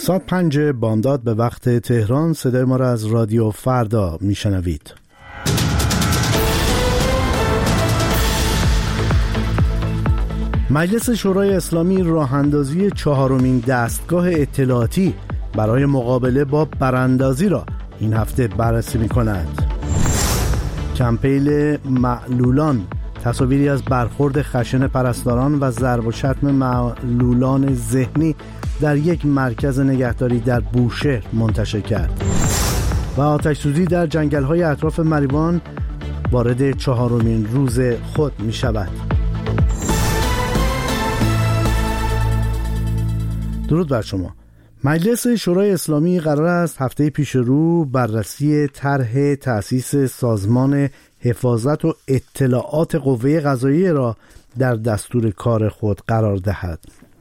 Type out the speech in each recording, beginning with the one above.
ساعت 5 بامداد به وقت تهران. صدای ما را از رادیو فردا میشنوید. مجلس شورای اسلامی راه‌اندازی 4مین دستگاه اطلاعاتی برای مقابله با براندازی را این هفته بررسی می‌کند. کمپین معلولان، تصاویری از برخورد خشن پرستاران و ضرب و شتم معلولان ذهنی در یک مرکز نگهداری در بوشهر منتشر کرد. و آتش‌سوزی در جنگل‌های اطراف مریوان وارد 4مین روز خود می‌شود. درود بر شما. مجلس شورای اسلامی قرار است هفته پیش رو بررسی طرح تأسیس سازمان حفاظت و اطلاعات قوه قضاییه را در دستور کار خود قرار دهد.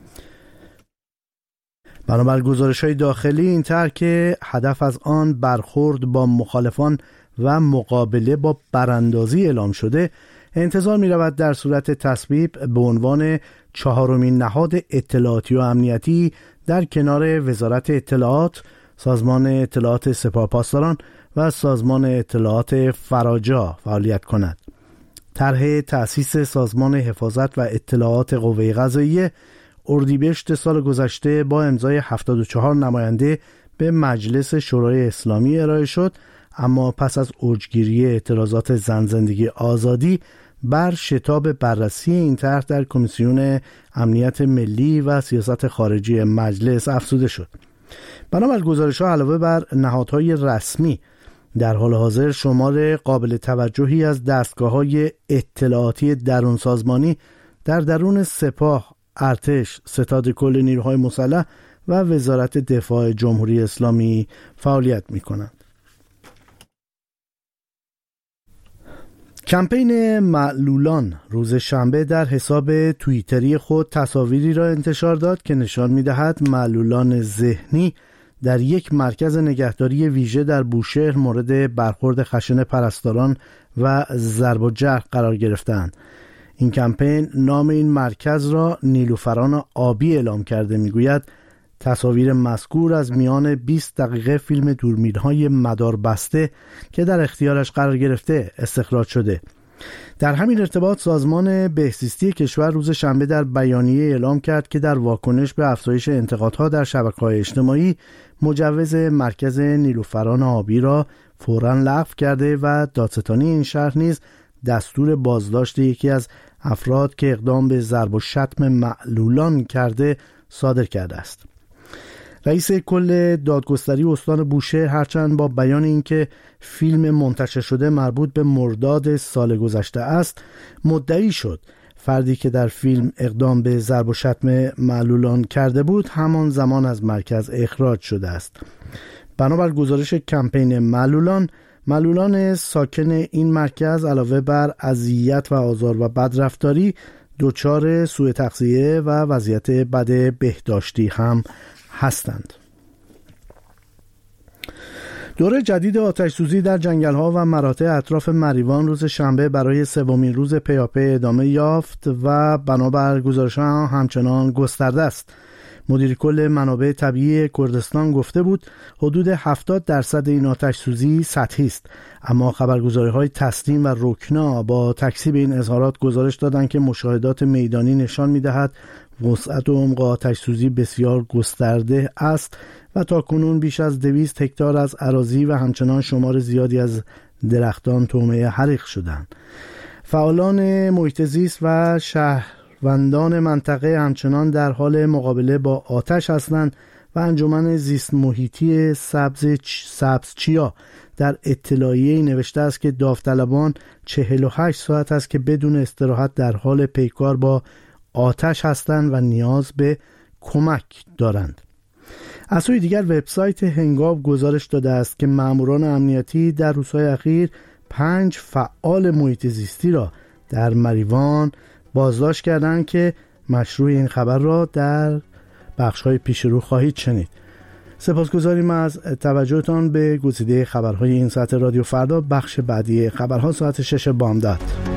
بنابر گزارش‌های داخلی این طرح که هدف از آن برخورد با مخالفان و مقابله با براندازی اعلام شده، انتظار می‌رود در صورت تصویب به عنوان 4مین نهاد اطلاعاتی و امنیتی در کنار وزارت اطلاعات، سازمان اطلاعات سپاه پاسداران و سازمان اطلاعات فراجا فعالیت کند. طرح تأسیس سازمان حفاظت و اطلاعات قوه قضاییه اردیبهشت سال گذشته با امضای 74 نماینده به مجلس شورای اسلامی ارائه شد، اما پس از اوجگیری اعتراضات زن زندگی آزادی بر شتاب بررسی این طرح در کمیسیون امنیت ملی و سیاست خارجی مجلس افزوده شد. بنابر گزارش‌ها علاوه بر نهادهای رسمی، در حال حاضر شمار قابل توجهی از دستگاه‌های اطلاعاتی درون سازمانی در درون سپاه، ارتش، ستاد کل نیروهای مسلح و وزارت دفاع جمهوری اسلامی فعالیت می‌کنند. کمپین معلولان روز شنبه در حساب توییتری خود تصاویری را انتشار داد که نشان می‌دهد معلولان ذهنی در یک مرکز نگهداری ویژه در بوشهر مورد برخورد خشن پرستاران و ضرب و جرح قرار گرفتند. این کمپین نام این مرکز را نیلوفران آبی اعلام کرده. میگوید تصاویر مذکور از میان 20 دقیقه فیلم دوربین‌های مداربسته که در اختیارش قرار گرفته استخراج شده. در همین ارتباط سازمان بهزیستی کشور روز شنبه در بیانیه اعلام کرد که در واکنش به افزایش انتقادها در شبکه‌های اجتماعی مجوز مرکز نیلوفران آبی را فوراً لغو کرده و دادستانی این شهر نیز دستور بازداشت یکی از افراد که اقدام به ضرب و شتم معلولان کرده صادر کرده است. رئیس کل دادگستری استان بوشهر هرچند با بیان اینکه فیلم منتشر شده مربوط به مرداد سال گذشته است، مدعی شد فردی که در فیلم اقدام به ضرب و شتم معلولان کرده بود همان زمان از مرکز اخراج شده است. بنابر گزارش کمپین معلولان ساکن این مرکز علاوه بر اذیت و آزار و بدرفتاری دچار سوء تغذیه و وضعیت بد بهداشتی هم هستند. دوره جدید آتش‌سوزی در جنگل‌ها و مراتع اطراف مریوان روز شنبه برای 3مین روز پیاپی ادامه یافت و بنابر گزارش‌ها همچنان گسترده است. مدیر کل منابع طبیعی کردستان گفته بود حدود 70% این آتش‌سوزی سطحی است، اما خبرگزاری‌های تسنیم و رکنا با تکذیب این اظهارات گزارش دادند که مشاهدات میدانی نشان می‌دهد وسعت و عمق آتش‌سوزی بسیار گسترده است و تاکنون بیش از 200 هکتار از اراضی و همچنان شمار زیادی از درختان طعمه حریق شدند. فعالان محیط زیست و شهروندان منطقه همچنان در حال مقابله با آتش هستند و انجمن زیست محیطی سبزچیا در اطلاعیه‌ای نوشته است که داوطلبان 48 ساعت است که بدون استراحت در حال پیکار با آتش هستند و نیاز به کمک دارند. از سوی دیگر وبسایت هنگاب گزارش داده است که ماموران امنیتی در روزهای اخیر 5 فعال محیط زیستی را در مریوان بازداشت کردند که مشروع این خبر را در بخش‌های پیش رو خواهید شنید. سپاسگزاریم از توجهتان به گزیده خبرهای این ساعت رادیو فردا. بخش بعدی خبرها ساعت 6 بامداد.